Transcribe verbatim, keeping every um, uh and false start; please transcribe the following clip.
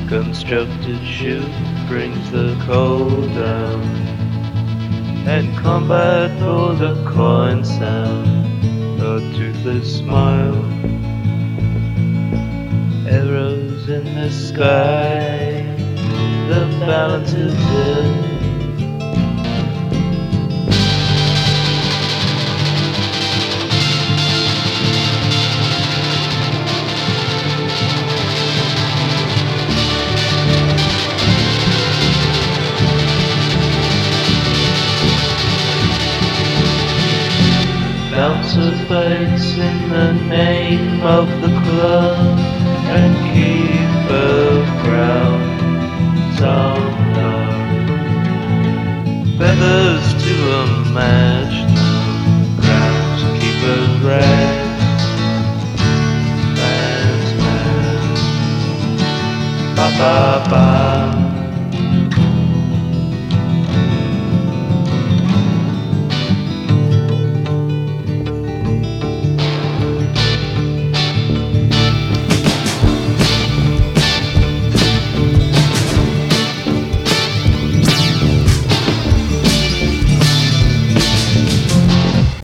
constructed shoe brings the cold down, and combat for the coin sound, a toothless smile, arrows in the sky, the balance is in. Bouncer fights in the name of the club, and keep of ground on guard. Feathers to a match, the groundskeeper's rag. Man's man, ba ba ba.